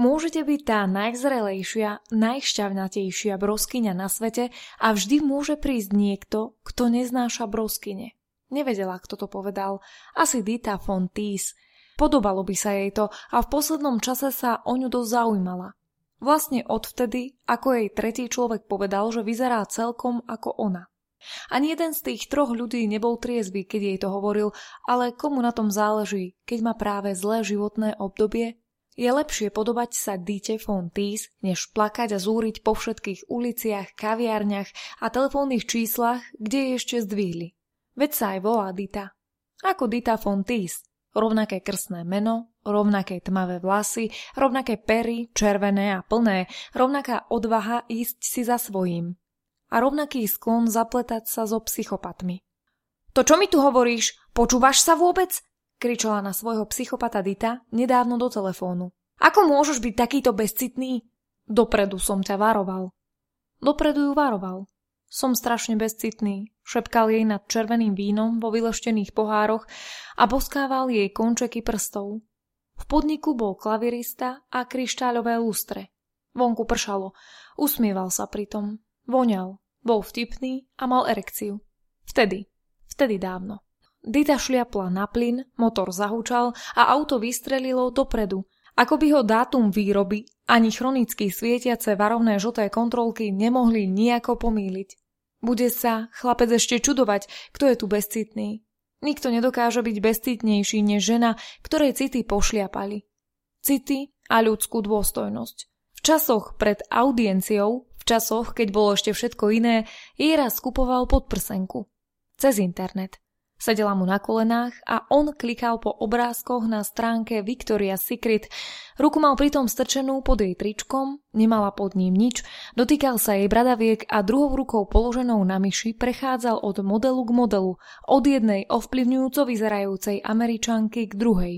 Môžete byť tá najzrelejšia, najšťavnatejšia broskyňa na svete a vždy môže prísť niekto, kto neznáša broskyne. Nevedela, kto to povedal. Asi Dita von Teese. Podobalo by sa jej to a v poslednom čase sa o ňu dosť zaujímala. Vlastne odvtedy, ako jej tretí človek povedal, že vyzerá celkom ako ona. Ani jeden z tých troch ľudí nebol triezvy, keď jej to hovoril, ale komu na tom záleží, keď má práve zlé životné obdobie? Je lepšie podobať sa Dite von Teese, než plakať a zúriť po všetkých uliciach, kaviarniach a telefónnych číslach, kde jej ešte zdvihli. Veď sa aj volá Dita. Ako Dita von Teese. Rovnaké krstné meno, rovnaké tmavé vlasy, rovnaké pery, červené a plné, rovnaká odvaha ísť si za svojím. A rovnaký sklon zapletať sa so psychopatmi. To čo mi tu hovoríš? Počúvaš sa vôbec? Kričala na svojho psychopata Dita nedávno do telefónu. Ako môžeš byť takýto bezcitný? Dopredu som ťa varoval. Dopredu ju varoval. Som strašne bezcitný, šepkal jej nad červeným vínom vo vyleštených pohároch a boskával jej končeky prstov. V podniku bol klavirista a kryštáľové lustre. Vonku pršalo, usmieval sa pritom. Voňal, bol vtipný a mal erekciu. Vtedy dávno. Dita šliapla na plyn, motor zahúčal a auto vystrelilo dopredu. Ako by ho dátum výroby ani chronicky svietiace varovné žlté kontrolky nemohli nijako pomýliť. Bude sa chlapec ešte čudovať, kto je tu bezcitný. Nikto nedokáže byť bezcitnejší než žena, ktorej city pošliapali. City a ľudskú dôstojnosť. V časoch pred audienciou, v časoch, keď bolo ešte všetko iné, jej raz kupoval podprsenku. Cez internet. Sedela mu na kolenách a on klikal po obrázkoch na stránke Victoria's Secret. Ruku mal pritom strčenú pod jej tričkom, nemala pod ním nič, dotýkal sa jej bradaviek a druhou rukou položenou na myši prechádzal od modelu k modelu, od jednej ovplyvňujúco vyzerajúcej Američanky k druhej.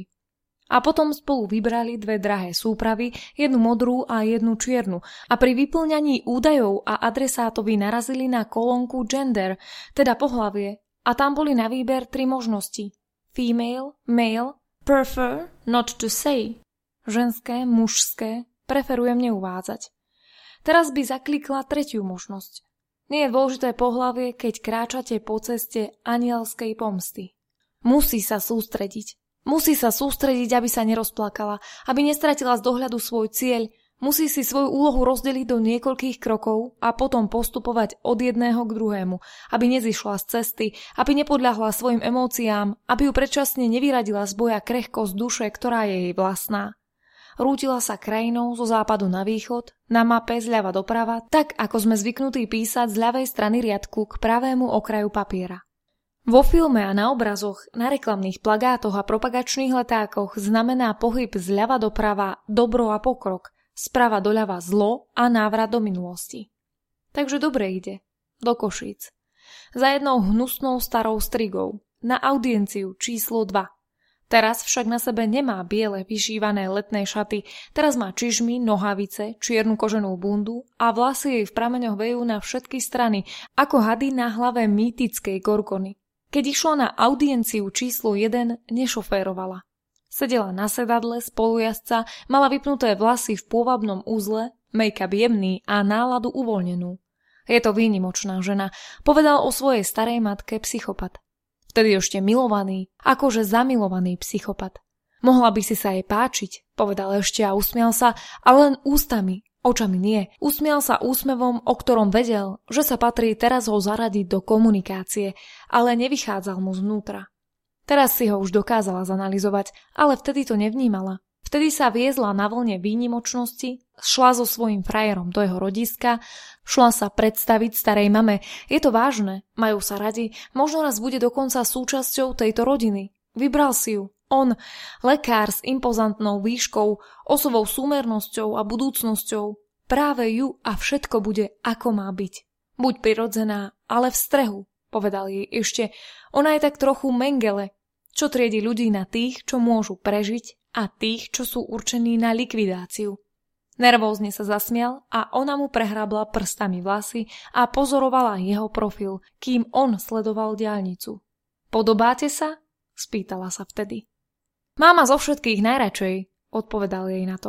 A potom spolu vybrali dve drahé súpravy, jednu modrú a jednu čiernu a pri vyplňaní údajov a adresátovi narazili na kolónku gender, teda pohlavie, a tam boli na výber 3 možnosti. Female, male, prefer, not to say. Ženské, mužské, preferujem neuvádzať. Teraz by zaklikla tretiu možnosť. Nie je dôležité pohlavie, keď kráčate po ceste anielskej pomsty. Musí sa sústrediť. Musí sa sústrediť, aby sa nerozplakala, aby nestratila z dohľadu svoj cieľ. Musí si svoju úlohu rozdeliť do niekoľkých krokov a potom postupovať od jedného k druhému, aby nezišla z cesty, aby nepodľahla svojim emóciám, aby ju predčasne nevyradila z boja krehkosť duše, ktorá je jej vlastná. Rútila sa krajinou zo západu na východ, na mape zľava doprava, tak ako sme zvyknutí písať z ľavej strany riadku k pravému okraju papiera. Vo filme a na obrazoch, na reklamných plagátoch a propagačných letákoch znamená pohyb zľava doprava dobro a pokrok, sprava doľava zlo a návrat do minulosti. Takže dobre ide. Do Košíc. Za jednou hnusnou starou strigou. Na audienciu číslo 2. Teraz však na sebe nemá biele vyšívané letné šaty, teraz má čižmy, nohavice, čiernu koženú bundu a vlasy jej v prameňoch vejú na všetky strany, ako hady na hlave mýtickej gorgony. Keď išla na audienciu číslo 1, nešoférovala. Sedela na sedadle spolujazca, mala vypnuté vlasy v pôvabnom úzle, make-up jemný a náladu uvoľnenú. Je to výnimočná žena, povedal o svojej starej matke psychopat. Vtedy ešte milovaný, akože zamilovaný psychopat. Mohla by si sa jej páčiť, povedal ešte a usmial sa, ale len ústami, očami nie. Usmial sa úsmevom, o ktorom vedel, že sa patrí teraz ho zaradiť do komunikácie, ale nevychádzal mu znútra. Teraz si ho už dokázala zanalyzovať, ale vtedy to nevnímala. Vtedy sa viezla na vlne výnimočnosti, šla so svojím frajerom do jeho rodiska, šla sa predstaviť starej mame. Je to vážne, majú sa radi, možno raz bude dokonca súčasťou tejto rodiny. Vybral si ju. On, lekár s impozantnou výškou, osovou súmernosťou a budúcnosťou. Práve ju a všetko bude, ako má byť. Buď prirodzená, ale v strehu. Povedal jej ešte, ona je tak trochu Mengele, čo triedi ľudí na tých, čo môžu prežiť a tých, čo sú určení na likvidáciu. Nervózne sa zasmial a ona mu prehrabla prstami vlasy a pozorovala jeho profil, kým on sledoval diaľnicu. Podobáte sa? Spýtala sa vtedy. Máma zo všetkých najradšej, odpovedal jej na to.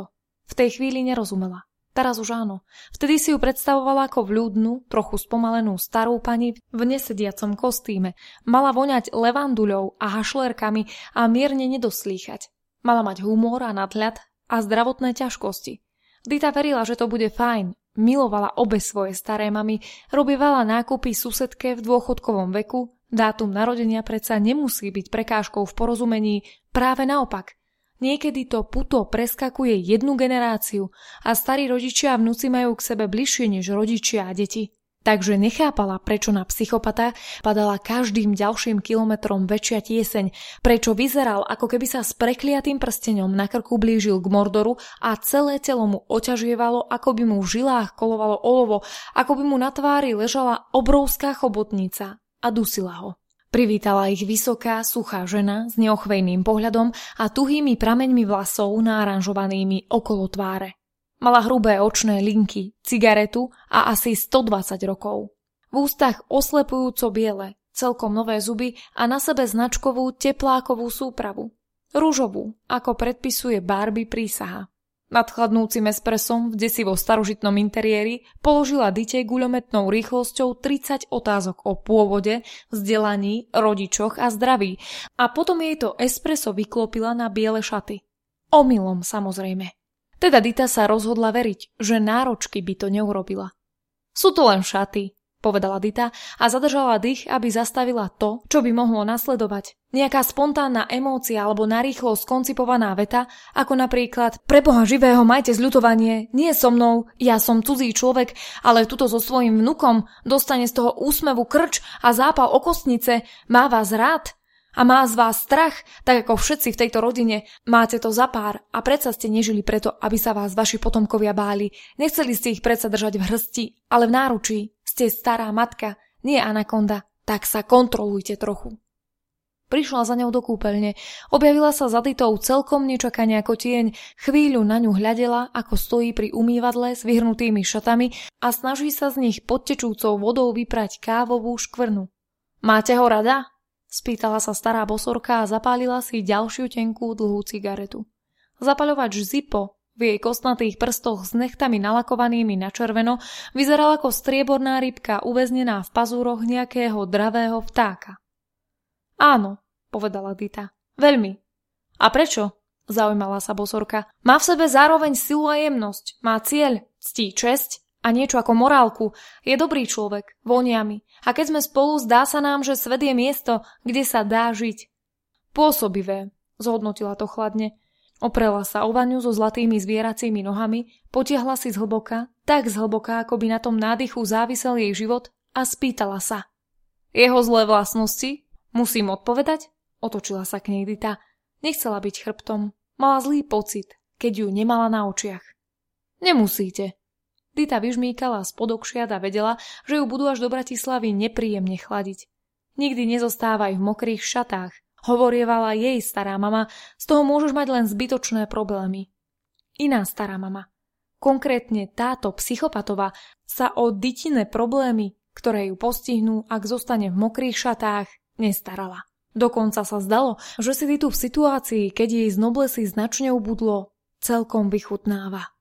V tej chvíli nerozumela. Teraz už áno. Vtedy si ju predstavovala ako vľúdnu, trochu spomalenú starú pani v nesediacom kostýme. Mala voňať levanduľou a hašlérkami a mierne nedoslýchať. Mala mať humor a nadhľad a zdravotné ťažkosti. Dita verila, že to bude fajn. Milovala obe svoje staré mamy, robievala nákupy susedke v dôchodkovom veku, dátum narodenia predsa nemusí byť prekážkou v porozumení, práve naopak. Niekedy to puto preskakuje jednu generáciu a starí rodičia a vnúci majú k sebe bližšie než rodičia a deti. Takže nechápala, prečo na psychopata padala každým ďalším kilometrom väčšia tieseň, prečo vyzeral, ako keby sa s prekliatým prsteňom na krku blížil k Mordoru a celé telo mu oťažievalo, ako by mu v žilách kolovalo olovo, ako by mu na tvári ležala obrovská chobotnica a dusila ho. Privítala ich vysoká, suchá žena s neochvejným pohľadom a tuhými prameňmi vlasov náranžovanými okolo tváre. Mala hrubé očné linky, cigaretu a asi 120 rokov. V ústach oslepujúco biele, celkom nové zuby a na sebe značkovú teplákovú súpravu. Ružovú, ako predpisuje Barbie prísaha. Nad chladnúcim espresom v desivo starožitnom interiéri položila Dite guľometnou rýchlosťou 30 otázok o pôvode, vzdelaní, rodičoch a zdraví a potom jej to espresso vyklopila na biele šaty. Omylom, samozrejme. Teda Dita sa rozhodla veriť, že náročky by to neurobila. Sú to len šaty, povedala Dita a zadržala dých, aby zastavila to, čo by mohlo nasledovať. Nejaká spontánna emócia alebo narýchlo skoncipovaná veta, ako napríklad preboha živého majte zľutovanie, nie so mnou, ja som cudzí človek, ale tuto so svojím vnukom dostane z toho úsmevu krč a zápal okostnice, má vás rád a má z vás strach, tak ako všetci v tejto rodine, máte to za pár a predsa ste nežili preto, aby sa vás vaši potomkovia báli, nechceli ste ich predsa držať v hrsti, ale v náručí, ste stará matka, nie anakonda, tak sa kontrolujte trochu. Prišla za ňou do kúpeľne, objavila sa za Ditou celkom nečakane ako tieň, chvíľu na ňu hľadela, ako stojí pri umývadle s vyhrnutými šatami a snaží sa z nich pod tečúcou vodou vyprať kávovú škvrnu. Máte ho rada? Spýtala sa stará bosorka a zapálila si ďalšiu tenkú dlhú cigaretu. Zapaľovač Zippo v jej kostnatých prstoch s nechtami nalakovanými na červeno vyzeral ako strieborná rybka uväznená v pazúroch nejakého dravého vtáka. Áno, povedala Dita. Veľmi. A prečo? Zaujímala sa bosorka. Má v sebe zároveň silu a jemnosť. Má cieľ, ctí česť a niečo ako morálku. Je dobrý človek, voniami. A keď sme spolu, zdá sa nám, že svet je miesto, kde sa dá žiť. Pôsobivé, zhodnotila to chladne. Oprela sa o vaňu so zlatými zvieracími nohami, potiahla si zhlboka, tak zhlboka, ako by na tom nádychu závisel jej život a spýtala sa. Jeho zlé vlastnosti? Musím odpovedať? Otočila sa k nej Dita. Nechcela byť chrbtom. Mala zlý pocit, keď ju nemala na očiach. Nemusíte. Dita vyžmýkala spod okšiat a vedela, že ju budú až do Bratislavy nepríjemne chladiť. Nikdy nezostávaj v mokrých šatách, hovorievala jej stará mama, z toho môžeš mať len zbytočné problémy. Iná stará mama, konkrétne táto psychopatová, sa o Ditine problémy, ktoré ju postihnú, ak zostane v mokrých šatách, nestarala. Dokonca sa zdalo, že si Ditu v situácii, keď jej z noblesy značne ubudlo, celkom vychutnáva.